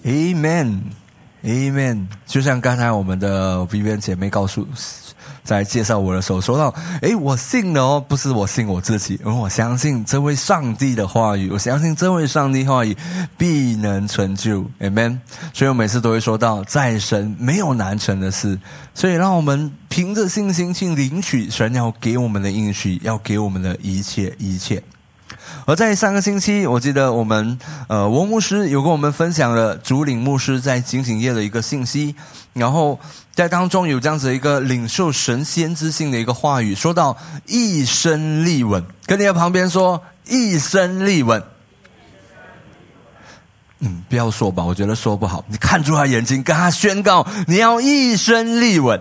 Amen， 就像刚才我们的 Vivian 姐妹在介绍我的时候说到，我信了哦，不是我信我自己，而我相信这位上帝的话语，我相信这位上帝话语必能成就 Amen。 所以我每次都会说到，在神没有难成的事，所以让我们凭着信心去领取神要给我们的应许，要给我们的一切。而在上个星期，我记得我们翁牧师有跟我们分享了主领牧师在警醒夜的一个信息，然后在当中有这样子一个领受神先知性的一个话语，说到一生立稳，跟你的旁边说一生立稳。不要说吧，我觉得说不好，你看住他眼睛，跟他宣告你要一生立稳。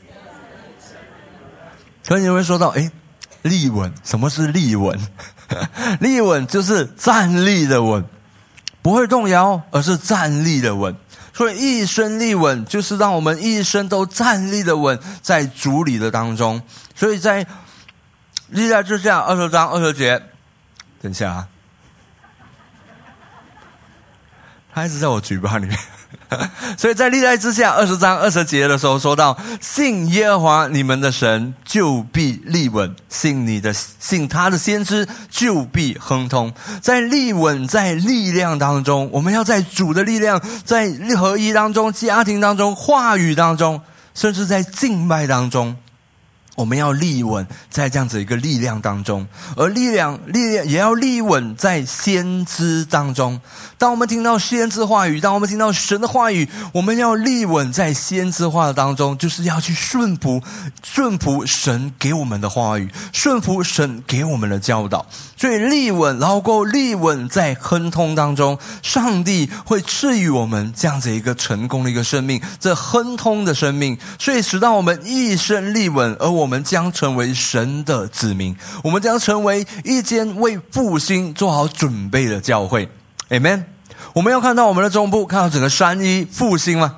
可能你会说到立稳，什么是立稳？立稳就是站立的稳，不会动摇，而是站立的稳。所以一生立稳就是让我们一生都站立的稳在主里的当中。所以在历代志下20章20节，等一下啊，他一直在我嘴巴里面。所以在历代志下20章20节的时候说到，信耶和华你们的神就必立稳，信他的先知就必亨通。在立稳，在力量当中，我们要在主的力量，在合一当中，家庭当中，话语当中，甚至在敬拜当中，我们要立稳在这样子一个力量当中，而力量也要立稳在先知当中。当我们听到先知话语，当我们听到神的话语，我们要立稳在先知话的当中，就是要去顺服神给我们的话语，顺服神给我们的教导。所以立稳，然后够立稳在亨通当中，上帝会赐予我们这样子一个成功的一个生命，这亨通的生命，所以使到我们一生立稳，而我们将成为神的子民，我们将成为一间为复兴做好准备的教会。 Amen。 我们要看到我们的中部，看到整个3一复兴吗？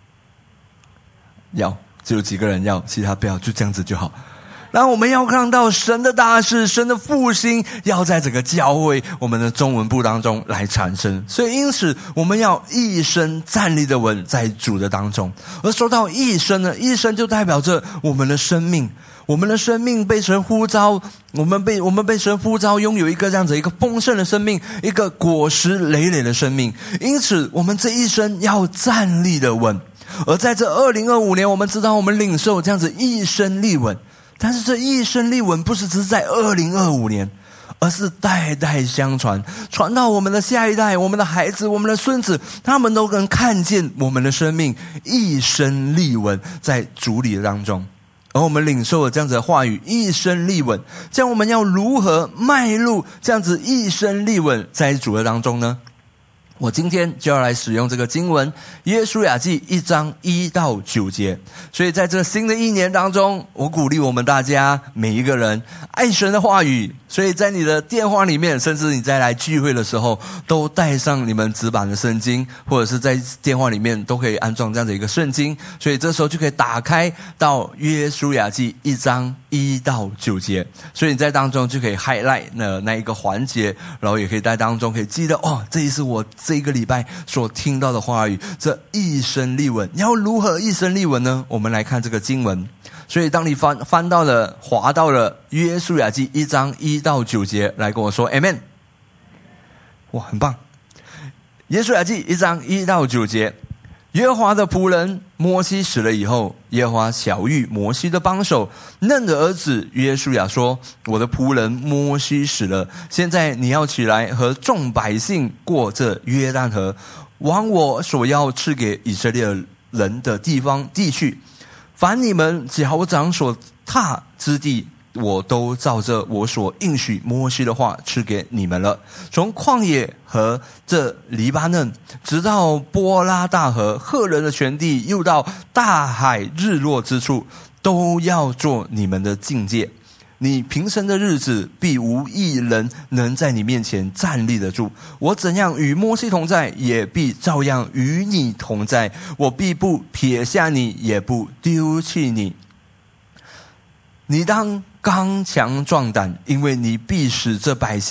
要，只有几个人要，其他不要，就这样子就好。然后我们要看到神的大事，神的复兴要在整个教会我们的中文部当中来产生。所以因此我们要一生站立的稳在主的当中。而说到一生呢，一生就代表着我们的生命，我们的生命被神呼召，我们被神呼召拥有一个这样子一个丰盛的生命，一个果实累累的生命。因此我们这一生要站立的稳。而在这2025年，我们知道我们领受这样子一生立稳，但是这一生立稳不是只是在2025年，而是代代相传，传到我们的下一代，我们的孩子，我们的孙子，他们都能看见我们的生命一生立稳在主里当中。而我们领受了这样子的话语，一生立稳，这样我们要如何迈入这样子一生立稳在主的当中呢？我今天就要来使用这个经文，约书亚记1章1到9节。所以在这新的一年当中，我鼓励我们大家每一个人爱神的话语，所以在你的电话里面，甚至你在来聚会的时候，都带上你们纸板的圣经，或者是在电话里面都可以安装这样的一个圣经。所以这时候就可以打开到约书亚记1章1到9节，所以你在当中就可以 highlight 那一个环节，然后也可以在当中可以记得这一是我这一个礼拜所听到的话语，这一生立稳。你要如何一生立稳呢？我们来看这个经文。所以当你翻到了滑到了约书亚记1章1到9节，来跟我说 Amen。 哇，很棒。约书亚记1章1到9节，耶和华的仆人摩西死了以后，耶和华晓谕摩西的帮手嫩的儿子约书亚说，我的仆人摩西死了，现在你要起来和众百姓过这约旦河，往我所要赐给以色列人的地去，凡你们脚掌所踏之地，我都照着我所应许摩西的话赐给你们了。从旷野和这黎巴嫩，直到波拉大河，赫人的全地，又到大海日落之处，都要做你们的境界。你平生的日子，必无一人能在你面前站立得住。我怎样与摩西同在，也必照样与你同在。我必不撇下你，也不丢弃你。你当刚强壮胆，因为你必使这百姓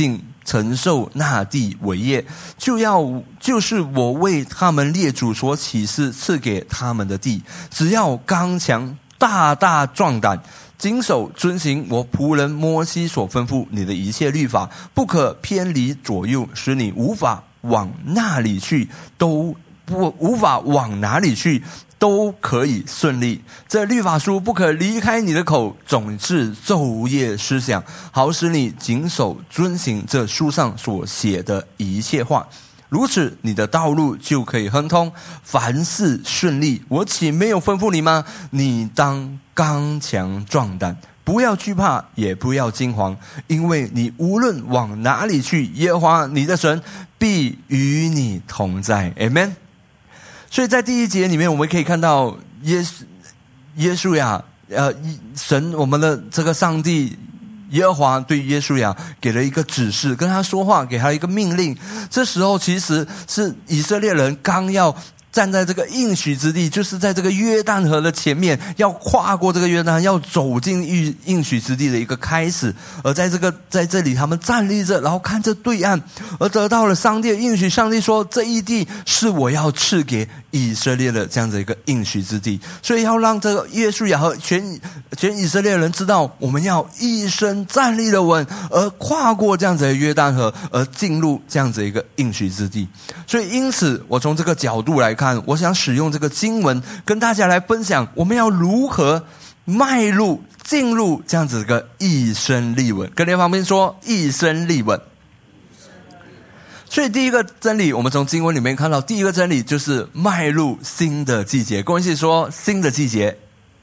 承受那地为业，就是我为他们列祖所起誓赐给他们的地。只要刚强，大大壮胆，谨守遵行我仆人摩西所吩咐你的一切律法，不可偏离左右，使你无法往哪里去都可以顺利。这律法书不可离开你的口，总是昼夜思想，好使你谨守遵行这书上所写的一切话。如此，你的道路就可以亨通，凡事顺利。我岂没有吩咐你吗？你当刚强壮胆，不要惧怕，也不要惊惶，因为你无论往哪里去，耶和华你的神必与你同在。 Amen。 所以在第一节里面，我们可以看到耶稣亚神，我们的这个上帝耶和华对约书亚给了一个指示，跟他说话，给他一个命令。这时候其实是以色列人刚要站在这个应许之地，就是在这个约旦河的前面，要跨过这个约旦，要走进应许之地的一个开始。而在这里他们站立着，然后看着对岸，而得到了上帝的应许。上帝说，这一地是我要赐给以色列的这样的一个应许之地，所以要让这个约书亚和全以色列人知道，我们要一生站立的稳，而跨过这样子的约旦河，而进入这样子一个应许之地。所以因此我从这个角度来看，我想使用这个经文跟大家来分享，我们要如何迈入进入这样子一个一生立稳。跟你旁边说，一生立稳。所以第一个真理，我们从经文里面看到，第一个真理就是迈入新的季节。跟我一起说，新的季节，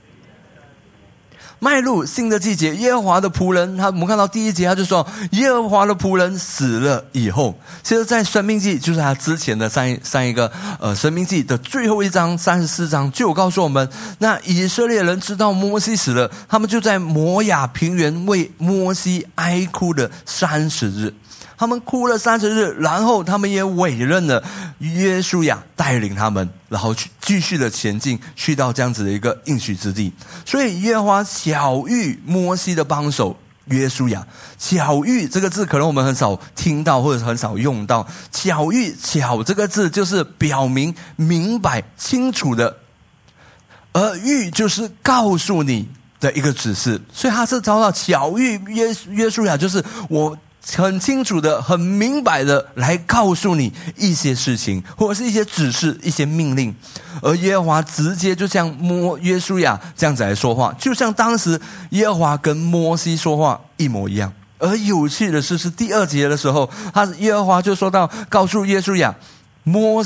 迈入新的季节。耶和华的仆人，我们看到第一节他就说，耶和华的仆人死了以后，其实在申命记，就是他之前的上一个申命记的最后一章34章，就有告诉我们，那以色列人知道摩西死了，他们就在摩亚平原为摩西哀哭了30日。他们哭了30日，然后他们也委任了约书亚带领他们，然后去继续的前进，去到这样子的一个应许之地。所以耶和华巧遇摩西的帮手约书亚。巧遇这个字可能我们很少听到，或者很少用到。巧遇，巧这个字就是表明明白清楚的，而遇就是告诉你的一个指示。所以他是遭到巧遇约书亚，就是我很清楚的、很明白的来告诉你一些事情，或者是一些指示、一些命令。而耶和华直接就像约书亚这样子来说话，就像当时耶和华跟摩西说话一模一样。而有趣的是第2节的时候，耶和华就说到，告诉约书亚，我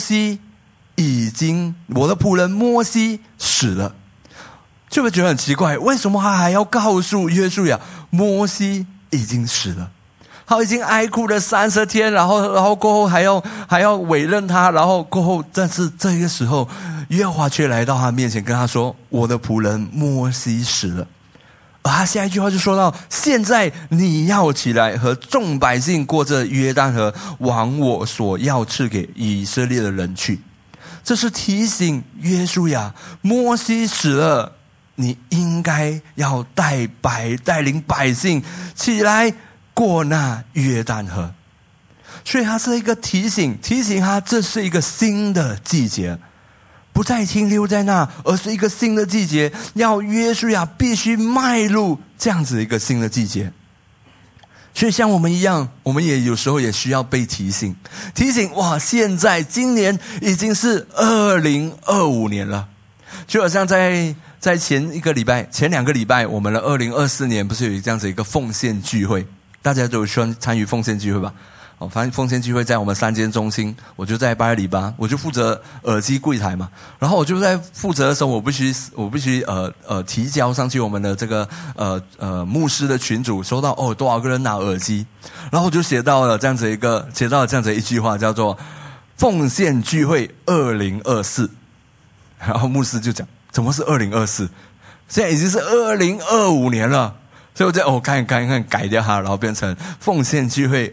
的仆人摩西死了。就会觉得很奇怪，为什么他还要告诉约书亚摩西已经死了？他已经哀哭了30天，然后过后还要委任他，然后过后，但是这个时候耶和华却来到他面前跟他说，我的仆人摩西死了。而他下一句话就说到，现在你要起来和众百姓过这约旦河，往我所要赐给以色列的人去。这是提醒约书亚，摩西死了，你应该要带领百姓起来过那约旦河。所以它是一个提醒他这是一个新的季节，不再停留在那，而是一个新的季节，要约书亚必须迈入这样子一个新的季节。所以像我们一样，我们也有时候也需要被提醒，哇，现在今年已经是2025年了。就好像在前2个礼拜，我们的2024年不是有这样子一个奉献聚会，大家都有参与奉献聚会吧？反正奉献聚会在我们3间中心，我就在8月里8，我就负责耳机柜台嘛。然后我就在负责的时候，我必须提交上去我们的这个牧师的群组，收到多少个人拿耳机，然后我就写到了这样子一句话，叫做奉献聚会2024。然后牧师就讲，怎么是2024？现在已经是2025年了。 所以我就看改掉它，然后变成奉献聚会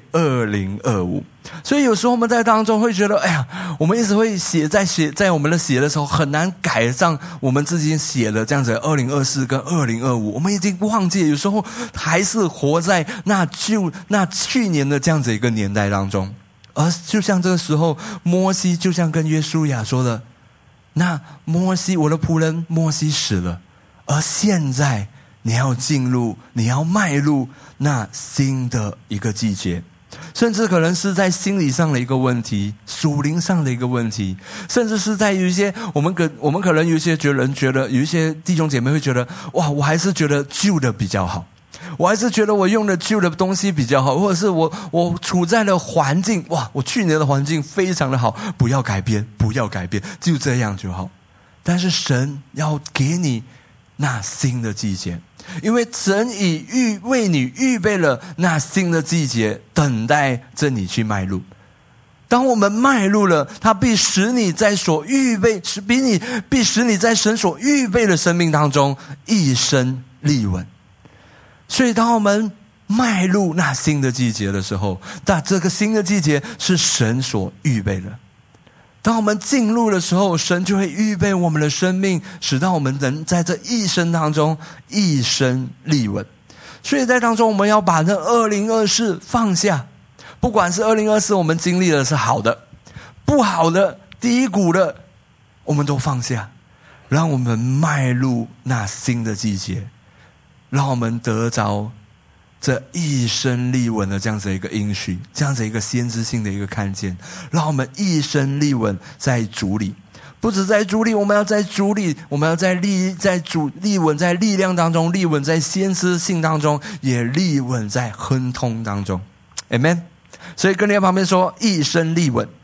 2025。所以有时候我们在当中会觉得，哎呀，我们一直会在我们的写的时候很难改上我们自己写的这样子2024跟2025，我们已经忘记，有时候还是活在那去年的这样子一个年代当中。而就像这个时候，摩西就像跟约书亚说的，那摩西，我的仆人摩西死了，而现在你要迈入那新的一个季节，甚至可能是在心理上的一个问题，属灵上的一个问题，甚至是在于一些我们可能有一些人觉得，有一些弟兄姐妹会觉得，哇，我还是觉得旧的比较好，我还是觉得我用的旧的东西比较好，或者是我处在的环境，哇，我去年的环境非常的好，不要改变，就这样就好。但是神要给你那新的季节，因为神已为你预备了那新的季节，等待着你去迈入。当我们迈入了，他必使你在必使你在神所预备的生命当中一生立稳。所以当我们迈入那新的季节的时候，那这个新的季节是神所预备的。当我们进入的时候，神就会预备我们的生命，使到我们能在这一生当中一生立稳。所以在当中我们要把那2024放下，不管是2024我们经历的是好的、不好的、低谷的，我们都放下，让我们迈入那新的季节，让我们得着这一生立稳的这样子一个应许，这样子一个先知性的一个看见，让我们一生立稳在主里。不止在主里，我们要在主里，我们要立稳在力量当中，立稳在先知性当中，也立稳在亨通当中。 Amen。 所以跟你在旁边说，一生立稳。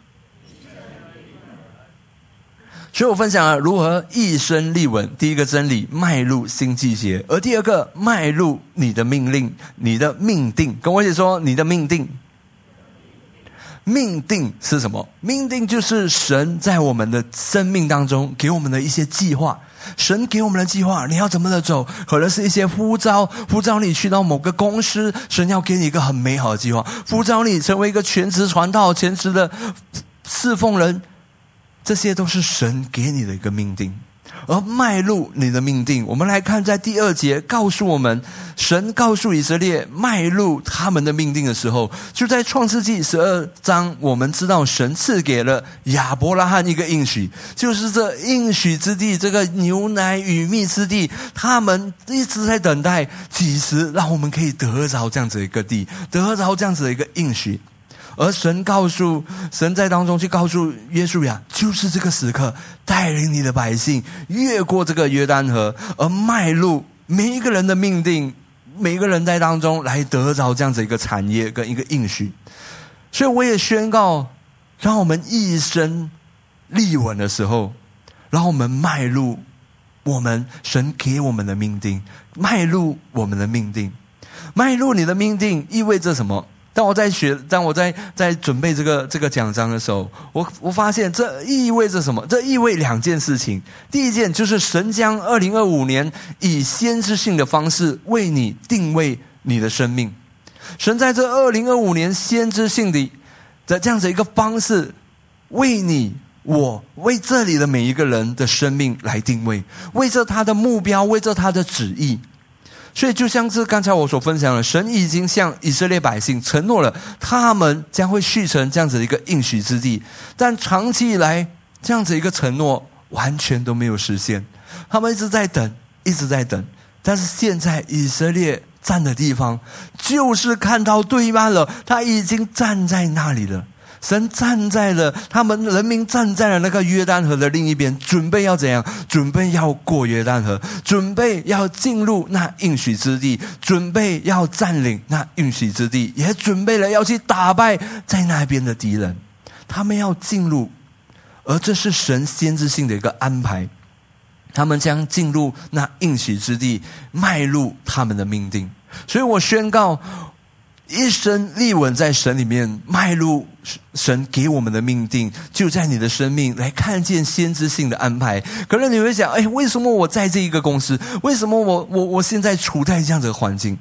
所以我分享了如何一生立稳。第一个真理，迈入新季节；而第二个，迈入你的命令，你的命定。跟我一起说，你的命定。命定是什么？命定就是神在我们的生命当中给我们的一些计划。神给我们的计划，你要怎么的走？可能是一些呼召你去到某个公司，神要给你一个很美好的计划；呼召你成为一个全职传道、全职的侍奉人，这些都是神给你的一个命定。而迈入你的命定，我们来看在第2节告诉我们，神告诉以色列迈入他们的命定的时候，就在创世纪12章，我们知道神赐给了亚伯拉罕一个应许，就是这应许之地，这个牛奶与蜜之地，他们一直在等待几时让我们可以得着这样子一个地，得着这样子的一个应许。而神在当中去告诉约书亚，就是这个时刻带领你的百姓越过这个约旦河，而迈入每一个人的命定，每一个人在当中来得着这样子一个产业跟一个应许。所以我也宣告，让我们一生立稳的时候，让我们迈入我们神给我们的命定，迈入我们的命定。迈入你的命定意味着什么？当我在准备这个讲章的时候，我发现这意味着什么？这意味2件事情。第一件就是神将2025年以先知性的方式为你定位你的生命。神在这2025年先知性的这样子一个方式，为这里的每一个人的生命来定位，为着他的目标，为着他的旨意。所以就像是刚才我所分享的，神已经向以色列百姓承诺了，他们将会续成这样子的一个应许之地，但长期以来这样子一个承诺完全都没有实现，他们一直在等。但是现在以色列站的地方就是看到对岸了，他已经站在那里了。神站在了，他们人民站在了那个约旦河的另一边，准备要怎样？准备要过约旦河，准备要进入那应许之地，准备要占领那应许之地，也准备了要去打败在那边的敌人。他们要进入，而这是神先知性的一个安排。他们将进入那应许之地，迈入他们的命定。所以我宣告，一生立稳在神里面，迈入神给我们的命定，就在你的生命来看见先知性的安排。可能你会想，为什么我在这一个公司？为什么我现在处在这样的环境？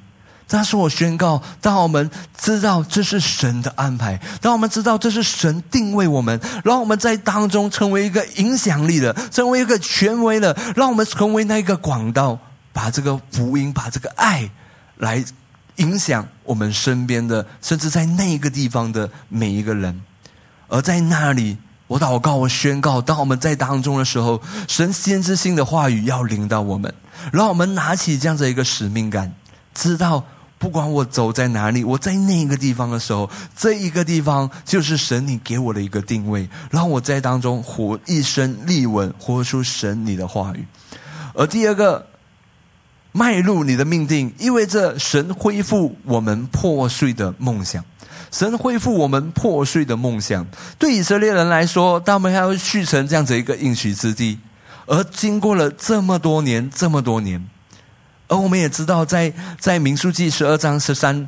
但是我宣告，当我们知道这是神的安排，当我们知道这是神定位我们，让我们在当中成为一个影响力的，成为一个权威的，让我们成为那个管道，把这个福音，把这个爱来影响我们身边的，甚至在那个地方的每一个人。而在那里，我祷告，我宣告，当我们在当中的时候，神先知性的话语要领导我们，让我们拿起这样的一个使命感，知道不管我走在哪里，我在那个地方的时候，这一个地方就是神你给我的一个定位，让我在当中活一生立稳，活出神你的话语。而第二个，迈入你的命定，意味着神恢复我们破碎的梦想。神恢复我们破碎的梦想。对以色列人来说，他们还要去成这样子一个应许之地，而经过了这么多年，而我们也知道在民数记12章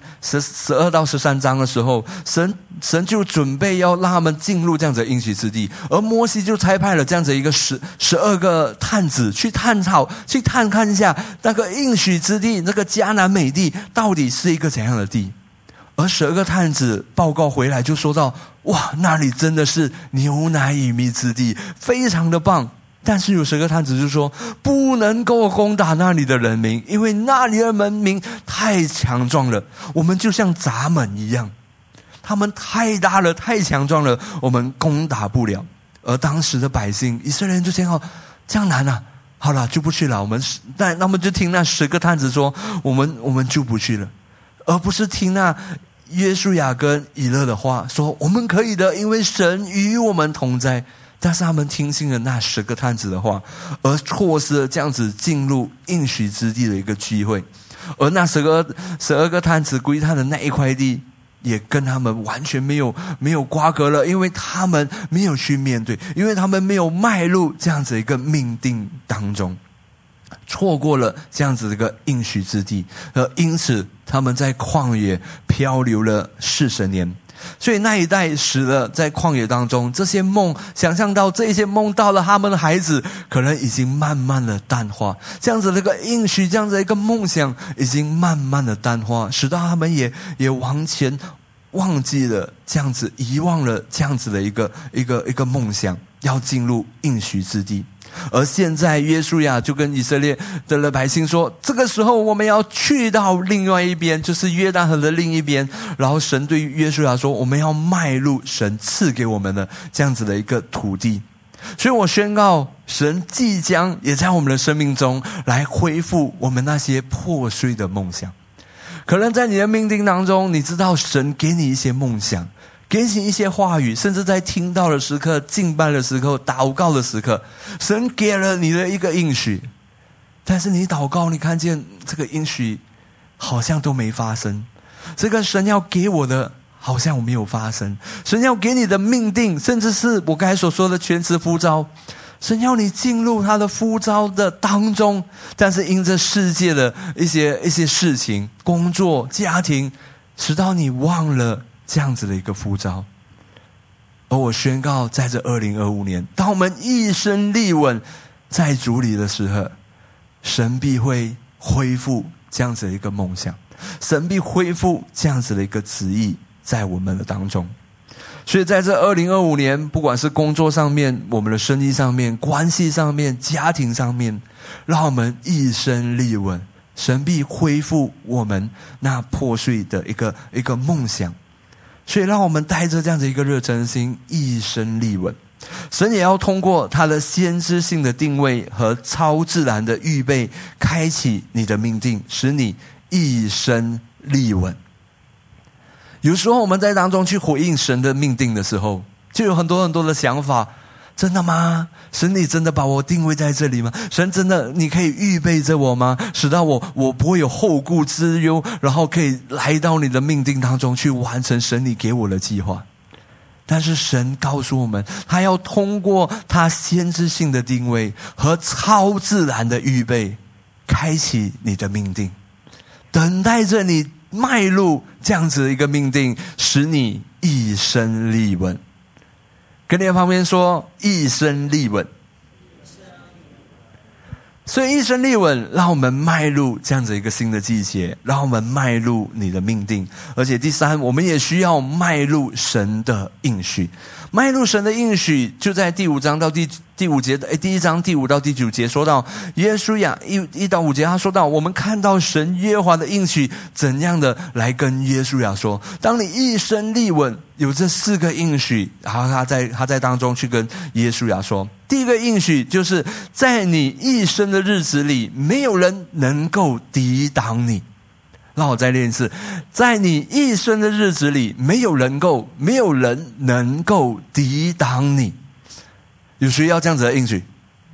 12到13章的时候，神就准备要让他们进入这样子的应许之地，而摩西就差派了这样子一个12个探子去探看一下那个应许之地，那个迦南美地到底是一个怎样的地。而12个探子报告回来就说到，哇，那里真的是牛奶与蜜之地，非常的棒。但是有12个探子就说，不能够攻打那里的人民，因为那里的人民太强壮了，我们就像蚱蜢一样，他们太大了，太强壮了，我们攻打不了。而当时的百姓以色列人就想，这样难啊，好了，就不去了。那么就听那10个探子说，我们就不去了，而不是听那约书亚跟以勒的话，说我们可以的，因为神与我们同在。但是他们听信了那10个探子的话，而错失了这样子进入应许之地的一个机会。而那12个探子归他的那一块地，也跟他们完全没有瓜葛了，因为他们没有去面对，因为他们没有迈入这样子一个命定当中，错过了这样子的一个应许之地，而因此他们在旷野漂流了40年。所以那一代死了在旷野当中，这些梦，想象到这些梦到了他们的孩子，可能已经慢慢的淡化，这样子的一个应许，这样子的一个梦想已经慢慢的淡化，使到他们也往前忘记了这样子，遗忘了这样子的一个梦想，要进入应许之地。而现在约书亚就跟以色列的百姓说，这个时候我们要去到另外一边，就是约旦河的另一边。然后神对约书亚说，我们要迈入神赐给我们的这样子的一个土地。所以我宣告，神即将也在我们的生命中来恢复我们那些破碎的梦想。可能在你的命定当中，你知道神给你一些梦想，给你一些话语，甚至在听到的时刻、敬拜的时刻、祷告的时刻，神给了你的一个应许，但是你祷告，你看见这个应许好像都没发生，这个神要给我的好像我没有发生，神要给你的命定，甚至是我刚才所说的全职呼召，神要你进入他的呼召的当中，但是因着世界的一些事情、工作、家庭，使到你忘了这样子的一个呼召。而我宣告，在这2025年，当我们一生立稳在主里的时候，神必会恢复这样子的一个梦想，神必恢复这样子的一个旨意在我们的当中。所以在这2025年，不管是工作上面、我们的生意上面、关系上面、家庭上面，让我们一生立稳，神必恢复我们那破碎的一个梦想。所以让我们带着这样的一个热忱心，一生立稳。神也要通过他的先知性的定位和超自然的预备，开启你的命定，使你一生立稳。有时候我们在当中去回应神的命定的时候，就有很多的想法，真的吗？神你真的把我定位在这里吗？神真的你可以预备着我吗？使到我不会有后顾之忧，然后可以来到你的命定当中去完成神你给我的计划。但是神告诉我们，他要通过他先知性的定位和超自然的预备，开启你的命定，等待着你迈入这样子的一个命定，使你一生立稳。跟你的旁边说，一生立稳。 所以一生立稳，让我们迈入这样子一个新的季节，让我们迈入你的命定。而且第三，我们也需要迈入神的应许。迈入神的应许，就在第5章到第5节的第1章第5到第9节说到，约书亚1到5节他说到，我们看到神耶和华的应许怎样的来跟约书亚说，当你一生立稳，有这4个应许，然后他在当中去跟约书亚说，第一个应许就是在你一生的日子里，没有人能够抵挡你。让我再练一次，在你一生的日子里，没有人能够抵挡你。有谁要这样子的应许？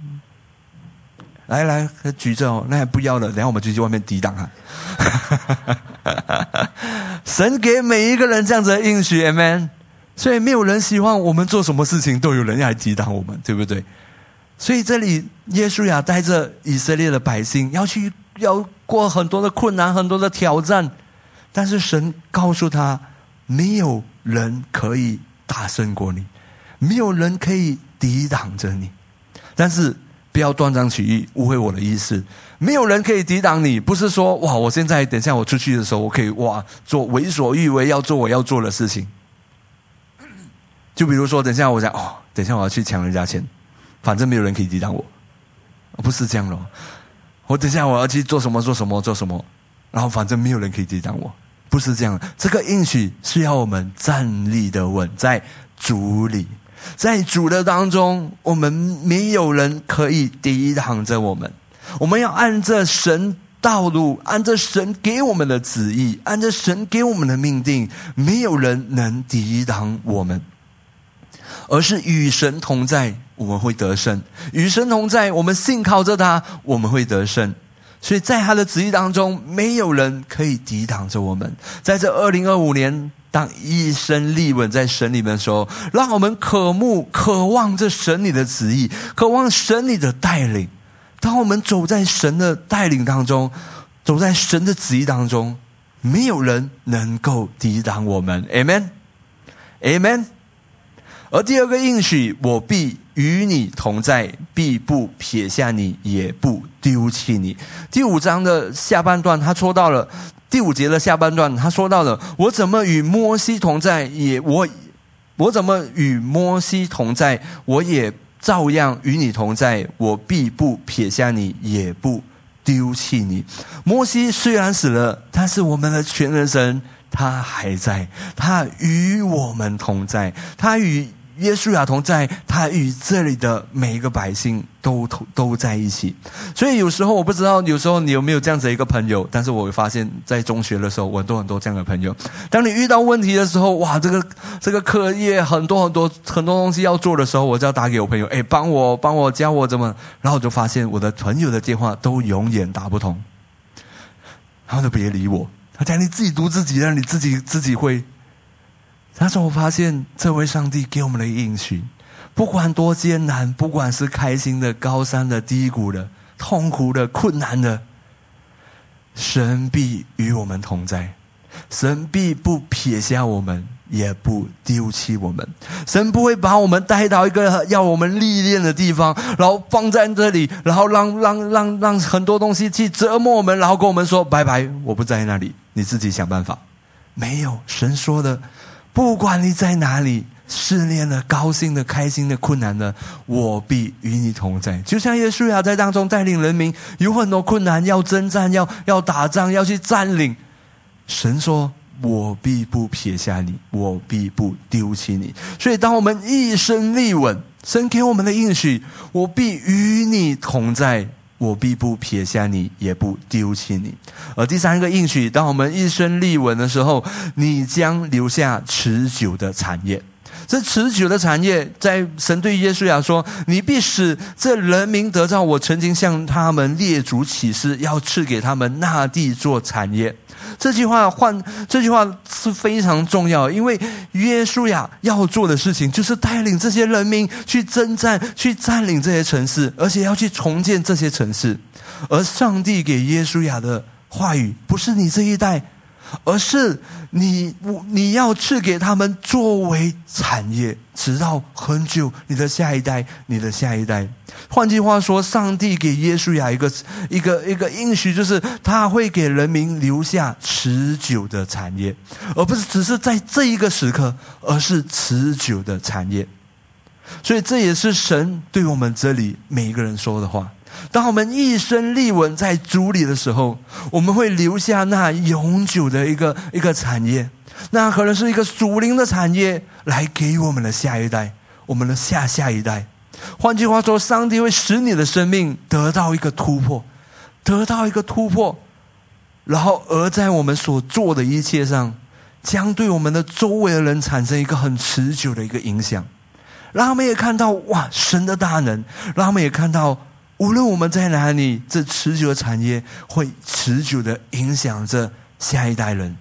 来举着哦，那还不要了，等一下我们就去外面抵挡他。神给每一个人这样子的应许 ，Amen。所以没有人希望我们做什么事情都有人来抵挡我们，对不对？所以这里约书亚带着以色列的百姓要过很多的困难，很多的挑战，但是神告诉他，没有人可以大胜过你，没有人可以抵挡着你。但是不要断章取义，误会我的意思。没有人可以抵挡你，不是说哇，我现在等一下我出去的时候，我可以做为所欲为，要做我要做的事情。就比如说，等一下我要去抢人家钱，反正没有人可以抵挡我，不是这样咯。我等一下我要去做什么，然后反正没有人可以抵挡我，不是这样。这个应许是要我们站立的稳，在主里，在主的当中，我们没有人可以抵挡着我们。我们要按着神道路，按着神给我们的旨意，按着神给我们的命定，没有人能抵挡我们，而是与神同在，我们会得胜。与神同在，我们信靠着他，我们会得胜。所以在他的旨意当中，没有人可以抵挡着我们。在这2025年，当一生立稳在神里面的时候，让我们渴望着神你的旨意，渴望神你的带领。当我们走在神的带领当中，走在神的旨意当中，没有人能够抵挡我们。 Amen Amen。而第二个应许，我必与你同在，必不撇下你，也不丢弃你。第5章的下半段他说到了，第5节的下半段他说到了，我怎么与摩西同在，我怎么与摩西同在，我也照样与你同在，我必不撇下你，也不丢弃你。摩西虽然死了，但是我们的全能神他还在，他与我们同在，他与约书亚同在，他与这里的每一个百姓都在一起。所以有时候我不知道，有时候你有没有这样子一个朋友，但是我发现在中学的时候，我很多这样的朋友。当你遇到问题的时候，哇，这个课业很多东西要做的时候，我就要打给我朋友，帮我教我怎么，然后我就发现我的朋友的电话都永远打不通，然后就别理我。他讲你自己读自己的，你自己会。但是我发现这位上帝给我们的应许，不管多艰难，不管是开心的、高山的、低谷的、痛苦的、困难的，神必与我们同在，神必不撇下我们，也不丢弃我们。神不会把我们带到一个要我们历练的地方，然后放在这里，然后让很多东西去折磨我们，然后跟我们说拜拜，我不在那里，你自己想办法。没有，神说的，不管你在哪里，试炼的、高兴的、开心的、困难的，我必与你同在。就像约书亚在当中带领人民，有很多困难，要征战，要打仗，要去占领。神说，我必不撇下你，我必不丢弃你。所以当我们一生立稳，神给我们的应许，我必与你同在，我必不撇下你，也不丢弃你。而第三个应许，当我们一生立稳的时候，你将留下持久的产业。这持久的产业，在神对约书亚说，你必使这人民得到我曾经向他们列祖起誓要赐给他们那地做产业。这句话是非常重要的，因为约书亚要做的事情就是带领这些人民去征战，去占领这些城市，而且要去重建这些城市。而上帝给约书亚的话语不是你这一代， 而是你要赐给他们作为产业，直到很久，你的下一代，你的下一代。换句话说，上帝给约书亚一个应许，就是他会给人民留下持久的产业，而不是只是在这一个时刻，而是持久的产业。所以这也是神对我们这里每一个人说的话。当我们一生立稳在主里的时候，我们会留下那永久的一个产业，那可能是一个属灵的产业，来给我们的下一代，我们的下一代。换句话说，上帝会使你的生命得到一个突破，然后而在我们所做的一切上，将对我们的周围的人产生一个很持久的一个影响，让他们也看到哇神的大能，让他们也看到无论我们在哪里，这持久的产业会持久的影响着下一代人。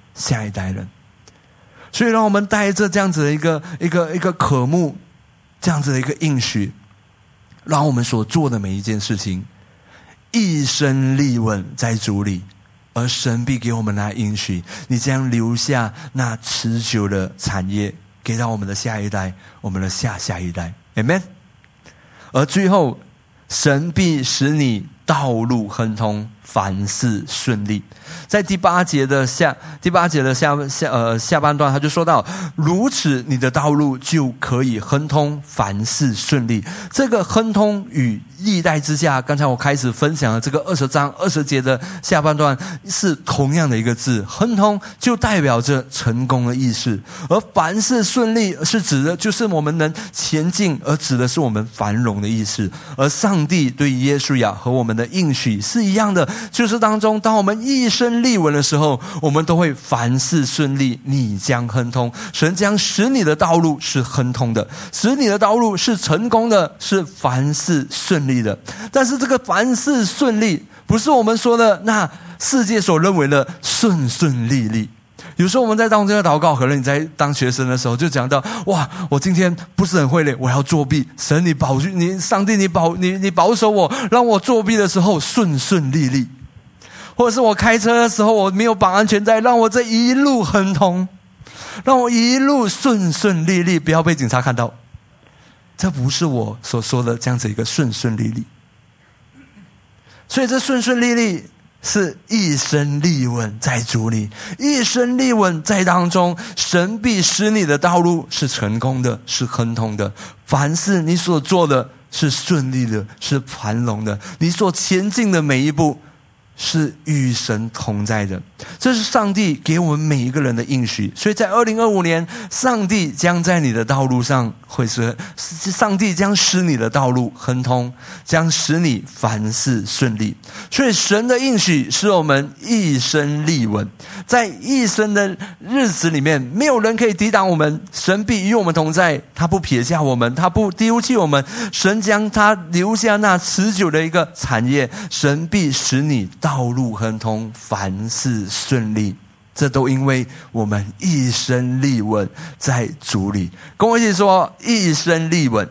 所以让我们带着这样子的一个渴慕，这样子的一个应许，让我们所做的每一件事情一生立稳在主里，而神必给我们那应许，你将留下那持久的产业给到我们的下一代，我们的下一代。 Amen。 而最后，神必使你道路亨通，凡事顺利。在第八节的下半段，他就说到，如此你的道路就可以亨通，凡事顺利。这个亨通与历代之下，刚才我开始分享的这个20章20节的下半段是同样的一个字，亨通就代表着成功的意思，而凡事顺利是指的就是我们能前进，而指的是我们繁荣的意思。而上帝对约书亚和我们的应许是一样的，就是当我们一生立稳的时候，我们都会凡事顺利，你将亨通。神将使你的道路是亨通的，使你的道路是成功的，是凡事顺利的。但是这个凡事顺利不是我们说的那世界所认为的顺利利。有时候我们在当这个祷告，可能你在当学生的时候就讲到，哇，我今天不是很会嘞，我要作弊，神上帝你保守我，让我作弊的时候顺利利。或者是我开车的时候我没有绑安全带，让我这一路亨通，让我一路顺利利，不要被警察看到。这不是我所说的这样子一个顺利利。所以这顺利利是一生立稳在主里，一生立稳在当中，神必使你的道路是成功的，是亨通的，凡事你所做的是顺利的，是繁荣的，你所前进的每一步是与神同在的。这是上帝给我们每一个人的应许。所以在2025年，上帝将在你的道路上上帝将使你的道路亨通，将使你凡事顺利。所以神的应许是我们一生立稳，在一生的日子里面，没有人可以抵挡我们，神必与我们同在，他不撇下我们，他不丢弃我们，神将他留下那持久的一个产业，神必使你道路亨通，凡事顺利。这都因为我们一生立稳在主里。跟我一起说，一生立稳。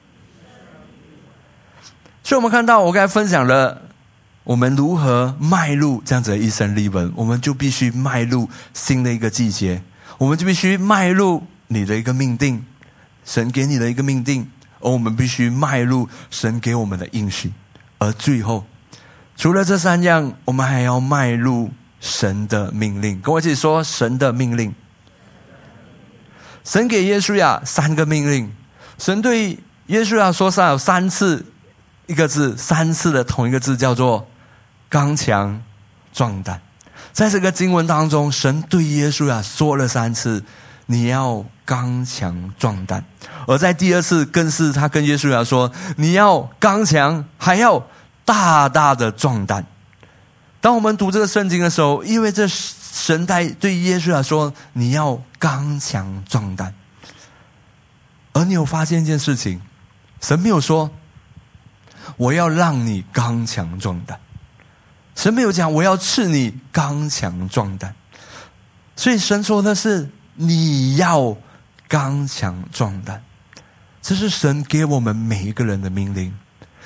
所以我们看到我刚才分享了我们如何迈入这样子的一生立稳，我们就必须迈入新的一个季节，我们就必须迈入你的一个命定，神给你的一个命定，而我们必须迈入神给我们的应许。而最后除了这3样，我们还要迈入神的命令。跟我一起说，神的命令。神给约书亚3个命令，神对约书亚说上有3次一个字，3次的同一个字，叫做刚强壮胆。在这个经文当中，神对约书亚说了3次，你要刚强壮胆。而在第2次更是他跟约书亚说，你要刚强，还要大大的壮胆。当我们读这个圣经的时候，因为这神对约书亚说，你要刚强壮胆。而你有发现一件事情，神没有说我要让你刚强壮胆，神没有讲我要赐你刚强壮胆，所以神说的是你要刚强壮胆。这是神给我们每一个人的命令。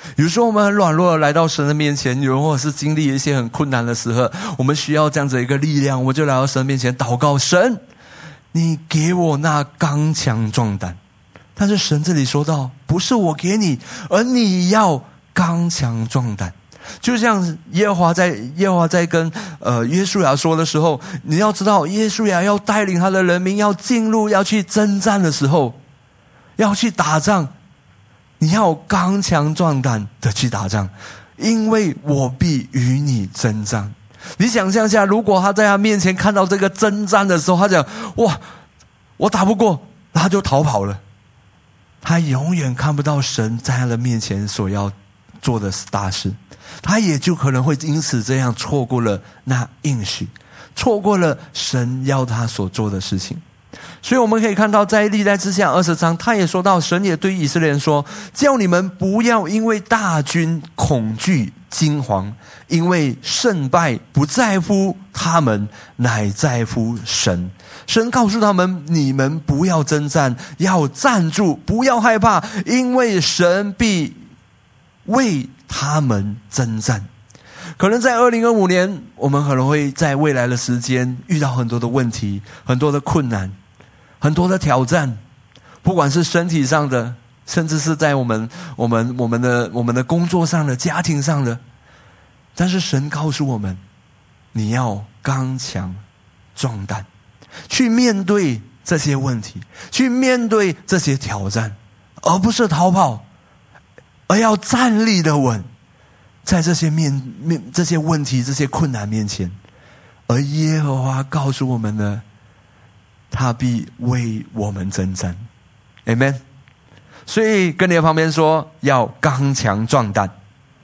有时候我们很软弱的来到神的面前，有人或者是经历一些很困难的时候，我们需要这样子一个力量，我们就来到神面前祷告，神，你给我那刚强壮胆。但是神这里说到，不是我给你，而你要刚强壮胆。就像耶和华在跟约书亚说的时候，你要知道，约书亚要带领他的人民要进入要去征战的时候，要去打仗，你要刚强壮胆的去打仗，因为我必与你征战。你想象一下，如果他在他面前看到这个征战的时候，他讲哇，我打不过，他就逃跑了。他永远看不到神在他的面前所要做的大事，他也就可能会因此这样错过了那应许，错过了神要他所做的事情。所以我们可以看到，在历代志下20章，他也说到，神也对以色列人说，叫你们不要因为大军恐惧惊惶，因为胜败不在乎他们，乃在乎神。神告诉他们，你们不要征战，要站住，不要害怕，因为神必为他们征战。可能在2025年，我们可能会在未来的时间遇到很多的问题，很多的困难，很多的挑战，不管是身体上的，甚至是在我们的工作上的、家庭上的。但是神告诉我们，你要刚强壮胆，去面对这些问题，去面对这些挑战，而不是逃跑，而要站立的稳，在这些这些问题、这些困难面前。而耶和华告诉我们呢，他必为我们征战。 Amen。 所以跟你的旁边说，要刚强壮胆。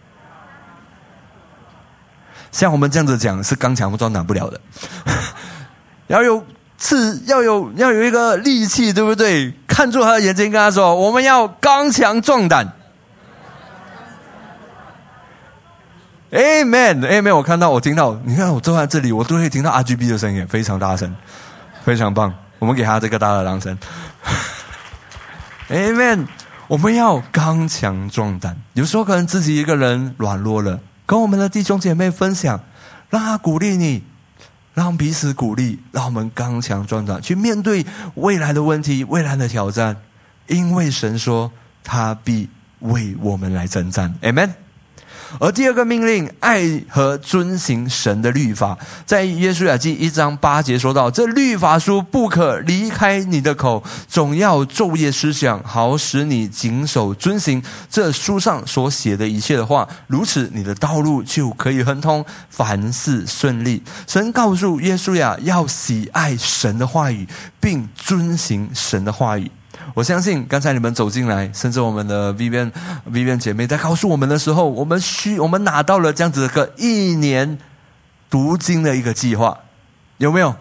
像我们这样子讲是刚强壮胆不了的要有一个力气，对不对？看住他的眼睛，跟他说，我们要刚强壮胆。 Amen Amen。 我听到，你看我坐在这里，我都会听到 RGB 的声音，非常大声，非常棒，我们给他这个大的掌声Amen。 我们要刚强壮胆。有时候可能自己一个人软弱了，跟我们的弟兄姐妹分享，让他鼓励你，让彼此鼓励，让我们刚强壮胆，去面对未来的问题、未来的挑战。因为神说，他必为我们来征战。 Amen。而第二个命令，爱和遵行神的律法，在约书亚记1章8节说到，这律法书不可离开你的口，总要昼夜思想，好使你谨守遵行这书上所写的一切的话，如此你的道路就可以亨通，凡事顺利。神告诉约书亚要喜爱神的话语，并遵行神的话语。我相信刚才你们走进来，甚至我们的 Vivian 姐妹在告诉我们的时候，我们拿到了这样子的1年读经的一个计划，有没有？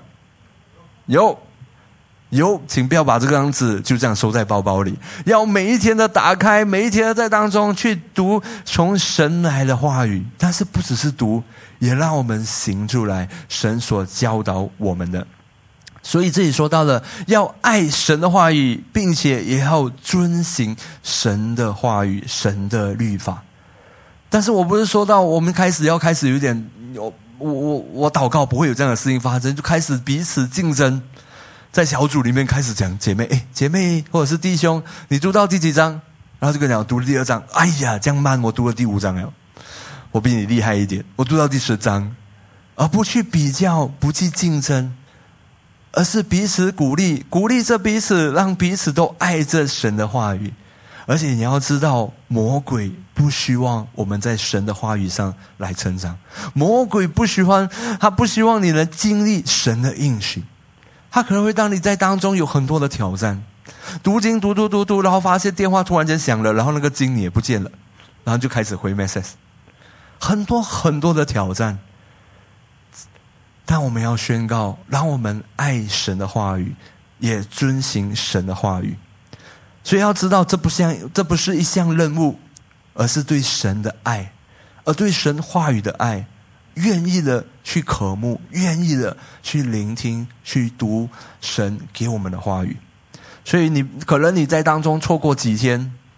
有，请不要把这个样子就这样收在包包里，要每一天的打开，每一天的在当中去读从神来的话语。但是不只是读，也让我们行出来神所教导我们的。所以这里说到了要爱神的话语，并且也要遵行神的话语、神的律法。但是我不是说到我们要开始有点我祷告不会有这样的事情发生，就开始彼此竞争，在小组里面开始讲，姐妹或者是弟兄，你读到第几章？然后就跟你讲读了第2章，哎呀这样慢，我读了第5章了，我比你厉害一点，我读到第10章。而不去比较，不去竞争，而是彼此鼓励着彼此，让彼此都爱着神的话语。而且你要知道，魔鬼不希望我们在神的话语上来成长，魔鬼不希望你能经历神的应许，他可能会让你在当中有很多的挑战。读经读，然后发现电话突然间响了，然后那个经也不见了，然后就开始回 message， 很多的挑战。但我们要宣告，让我们爱神的话语，也遵行神的话语。所以要知道，这不是一项任务，而是对神的爱，而对神话语的爱，愿意的去渴慕，愿意的去聆听，去读神给我们的话语。所以可能你在当中错过几天，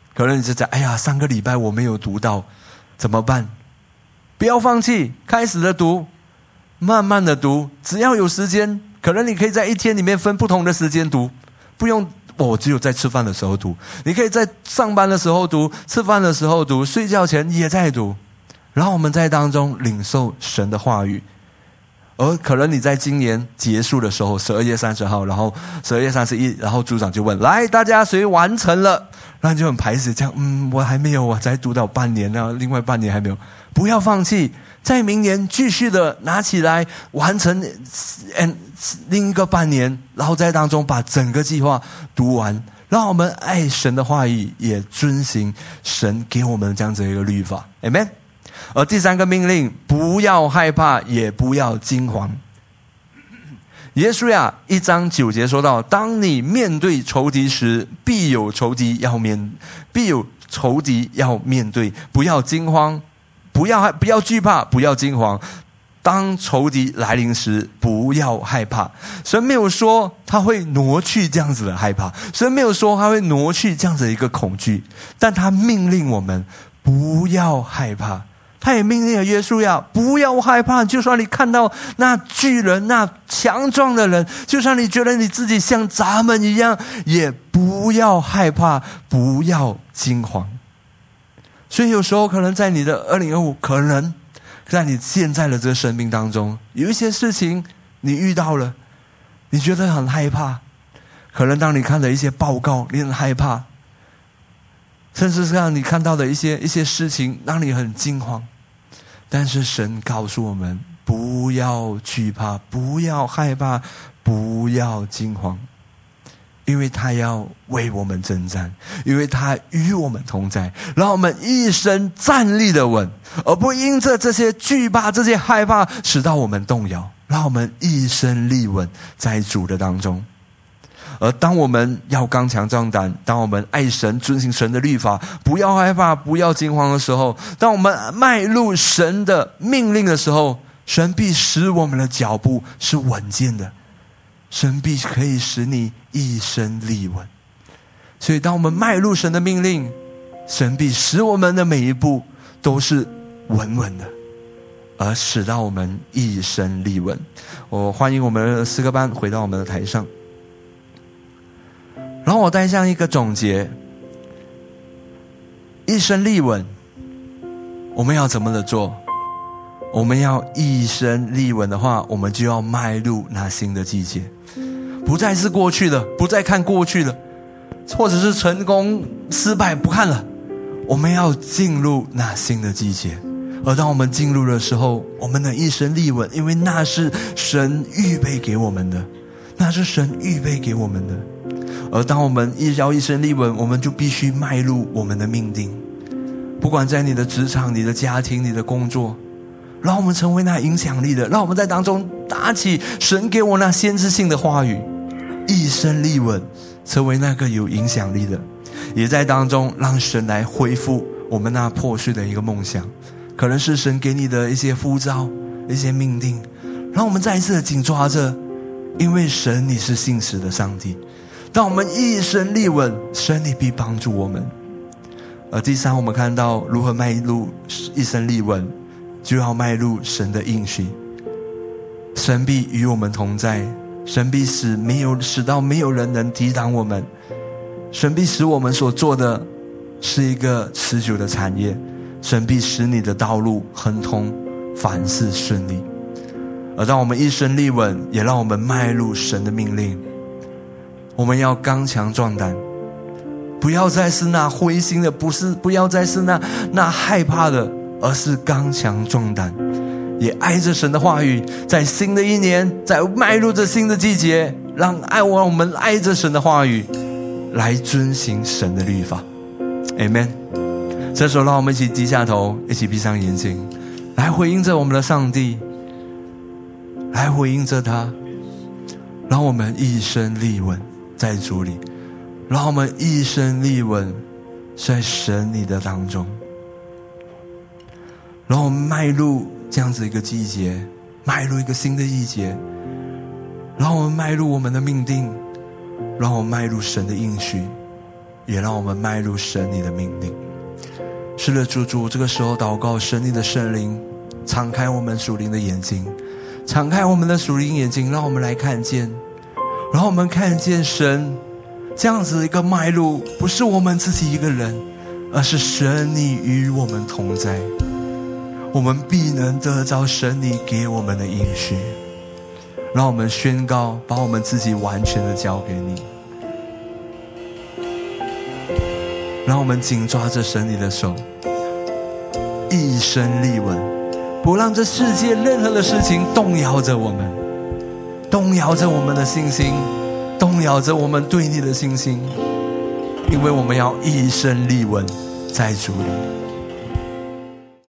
可能你就讲，哎呀，3个礼拜我没有读到，怎么办？不要放弃，开始的读，慢慢的读，只要有时间，可能你可以在一天里面分不同的时间读，不用只有在吃饭的时候读，你可以在上班的时候读，吃饭的时候读，睡觉前也在读，然后我们在当中领受神的话语。而可能你在今年结束的时候，12月30号，然后12月31，然后组长就问，来，大家谁完成了？然后就很排斥，这样，我还没有，我才读到半年啊，另外半年还没有。不要放弃，在明年继续的拿起来完成另一个半年，然后在当中把整个计划读完，让我们爱神的话语，也遵行神给我们这样子一个律法。 Amen。 而第3个命令，不要害怕，也不要惊慌。耶稣呀1章9节说到，当你面对仇敌时，必有仇敌要面对，不要惊慌，不要惧怕，不要惊慌。当仇敌来临时，不要害怕。神没有说他会挪去这样子的害怕，神没有说他会挪去这样子的一个恐惧，但他命令我们不要害怕。他也命令了约书亚，不要害怕，就算你看到那巨人，那强壮的人，就算你觉得你自己像咱们一样，也不要害怕，不要惊慌。所以有时候可能在你的2025，可能在你现在的这个生命当中，有一些事情你遇到了，你觉得很害怕，可能当你看了一些报告，你很害怕，甚至是让你看到的一些事情让你很惊慌。但是神告诉我们，不要惧怕，不要害怕，不要惊慌，因为他要为我们征战，因为他与我们同在，让我们一生站立的稳，而不因着这些惧怕，这些害怕使到我们动摇，让我们一生立稳在主的当中。而当我们要刚强壮胆，当我们爱神，遵行神的律法，不要害怕，不要惊慌的时候，当我们迈入神的命令的时候，神必使我们的脚步是稳健的，神必可以使你一生立稳。所以当我们迈入神的命令，神必使我们的每一步都是稳稳的，而使到我们一生立稳。我欢迎我们的诗歌班回到我们的台上，然后我带上一个总结，一生立稳，我们要怎么的做？我们要一生立稳的话，我们就要迈入那新的季节，不再是过去的，不再看过去的，或者是成功失败不看了，我们要进入那新的季节。而当我们进入的时候，我们的一生立稳，因为那是神预备给我们的，那是神预备给我们的。而当我们要一生立稳，我们就必须迈入我们的命定，不管在你的职场、你的家庭、你的工作，让我们成为那影响力的，让我们在当中打起神给我那先知性的话语，一生立稳，成为那个有影响力的，也在当中让神来恢复我们那破碎的一个梦想，可能是神给你的一些呼召、一些命定，让我们再一次的紧抓着，因为神你是信实的上帝。当我们一生立稳，神你必帮助我们。而第3，我们看到如何迈入一生立稳，就要迈入神的应许。神必与我们同在，神必使到没有人能抵挡我们，神必使我们所做的是一个持久的产业，神必使你的道路亨通，凡事顺利。而当我们一生立稳，也让我们迈入神的命令。我们要刚强壮胆，不要再是那灰心的，不要再是那害怕的，而是刚强壮胆，也爱着神的话语，在新的一年，在迈入这新的季节，让我们爱着神的话语，来遵行神的律法。 Amen。 这时候让我们一起低下头，一起闭上眼睛，来回应着我们的上帝，来回应着他，让我们一生立稳在主里，让我们一生立稳在神你的当中，让我们迈入这样子一个季节，迈入一个新的季节，让我们迈入我们的命定，让我们迈入神的应许， 也让我们迈入神你的命令。是的，主，这个时候祷告，神你的圣灵敞开我们属灵的眼睛，敞开我们的属灵眼睛，让我们来看见，让我们看见神这样子的一个脉络，不是我们自己一个人，而是神你与我们同在，我们必能得着神你给我们的应许。让我们宣告，把我们自己完全的交给你，让我们紧抓着神你的手，一生立稳，不让这世界任何的事情动摇着我们，动摇着我们的信心，动摇着我们对你的信心，因为我们要一生立稳在主里。